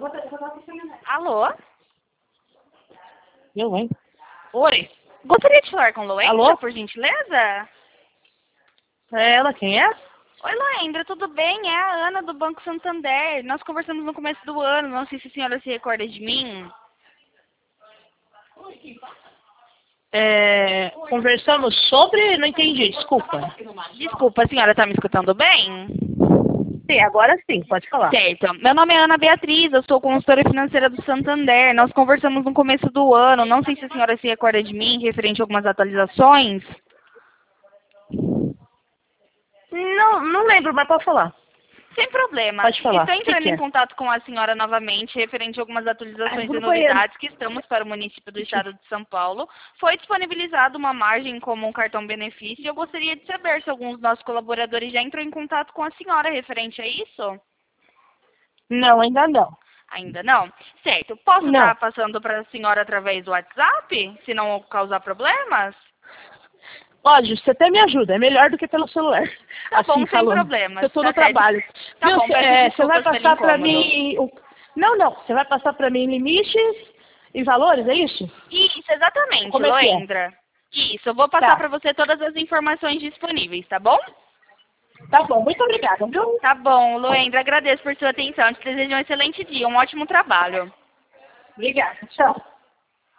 Alô? Eu, hein? Oi. Gostaria de falar com Loendra, Alô? por gentileza? É ela, quem é? Oi, Loendra, tudo bem? É a Ana do Banco Santander. Nós conversamos no começo do ano, não sei se a senhora se recorda de mim. Conversamos sobre... Não entendi, desculpa. Desculpa, a senhora está me escutando bem? Sim, agora sim, pode falar. Certo. Meu nome é Ana Beatriz, eu sou consultora financeira do Santander. Nós conversamos no começo do ano, não sei se a senhora se recorda de mim, referente a algumas atualizações. Não lembro, mas pode falar. Sem problema. Pode falar. Estou O que entrando que em é? contato com a senhora novamente, referente a algumas atualizações Vou e no banheiro. novidades que estamos para o município do estado de São Paulo. Foi disponibilizada uma margem como um cartão benefício e eu gostaria de saber se alguns dos nossos colaboradores já entrou em contato com a senhora referente a isso. Não, ainda não. Ainda não? Certo. Posso Não. estar passando para a senhora através do WhatsApp, se não causar problemas? Pode, você até me ajuda, é melhor do que pelo celular. Tá bom, sem falando. problemas. Eu tô Tá no certo. trabalho. Tá Viu, bom, peço você vai desculpas pelo passar pra incômodo. mim... Não, você vai passar pra mim limites e valores, é isso? Isso, exatamente, Como é que é? Loendra. Isso, eu vou passar Tá. para você todas as informações disponíveis, tá bom? Tá bom, muito obrigada, viu? Tá bom, Loendra, agradeço por sua atenção. Te desejo um excelente dia, um ótimo trabalho. Obrigada, tchau.